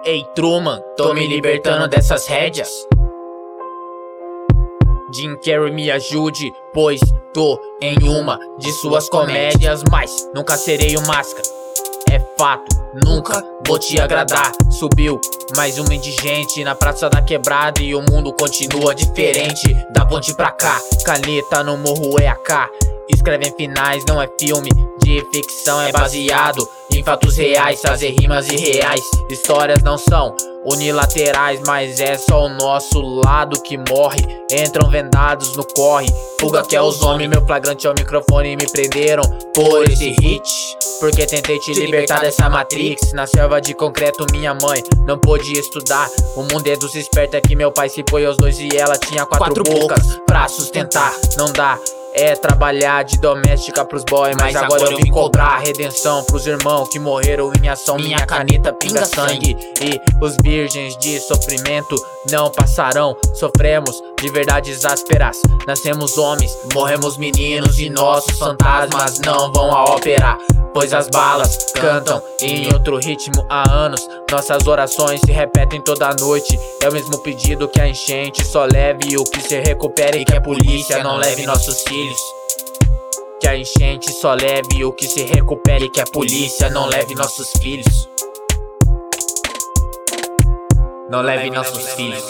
Ei Truman, tô me libertando dessas rédeas. Jim Carrey me ajude, pois tô em uma de suas comédias. Mas nunca serei o Máscara, é fato, nunca vou te agradar. Subiu mais um indigente na praça da quebrada e o mundo continua diferente. Da ponte pra cá, caneta no morro é AK. Escreve em finais, não é filme de ficção, é baseado em fatos reais, fazer rimas irreais. Histórias não são unilaterais, mas é só o nosso lado que morre. Entram vendados no corre, fuga que é os homens. Meu flagrante é o microfone e me prenderam por esse hit, porque tentei te libertar dessa Matrix. Na selva de concreto minha mãe não pôde estudar. O mundo é dos espertos, é que meu pai se foi aos 2 e ela tinha quatro bocas pra sustentar. Não dá, é trabalhar de doméstica pros boy, mas agora eu vim cobrar redenção pros irmãos que morreram em ação. Minha caneta pinga sangue e os virgens de sofrimento não passarão. Sofremos de verdades ásperas, nascemos homens, morremos meninos e nossos fantasmas não vão à ópera, pois as balas cantam em outro ritmo há anos. Nossas orações se repetem toda noite. É o mesmo pedido que a enchente só leve o que se recupere e que a polícia não leve nossos filhos. Que a enchente só leve o que se recupere e que a polícia não leve nossos filhos. Não leve nossos filhos.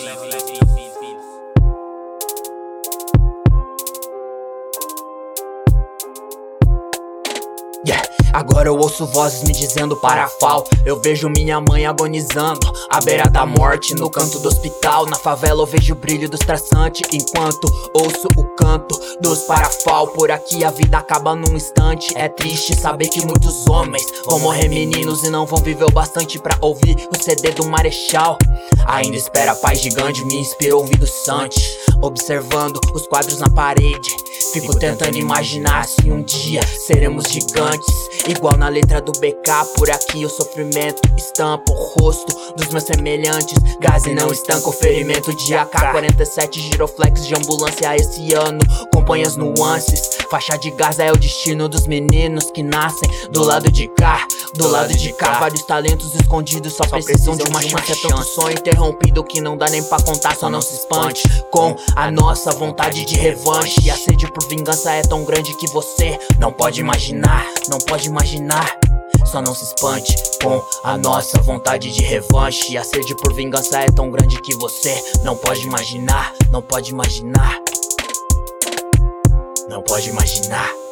Agora eu ouço vozes me dizendo para fal. Eu vejo minha mãe agonizando à beira da morte, no canto do hospital. Na favela eu vejo o brilho dos traçantes, enquanto ouço o canto dos parafal. Por aqui a vida acaba num instante. É triste saber que muitos homens vão morrer meninos e não vão viver o bastante pra ouvir o CD do Marechal. Ainda espera paz gigante, me inspira ouvindo Sante, observando os quadros na parede. Fico tentando imaginar se um dia seremos gigantes, igual na letra do BK. Por aqui o sofrimento estampa o rosto dos meus semelhantes. Gás e não estanca o ferimento de AK-47, giroflex de ambulância esse ano. Acompanha as nuances, faixa de Gaza é o destino dos meninos que nascem do lado de cá. Do lado de cá, vários talentos escondidos só precisam de uma chance. É tanto sonho interrompido que não dá nem pra contar. Só não se espante com a nossa vontade de revanche. A sede por vingança é tão grande que você não pode imaginar, não pode imaginar. Só não se espante com a nossa vontade de revanche. A sede por vingança é tão grande que você não pode imaginar, não pode imaginar, não pode imaginar.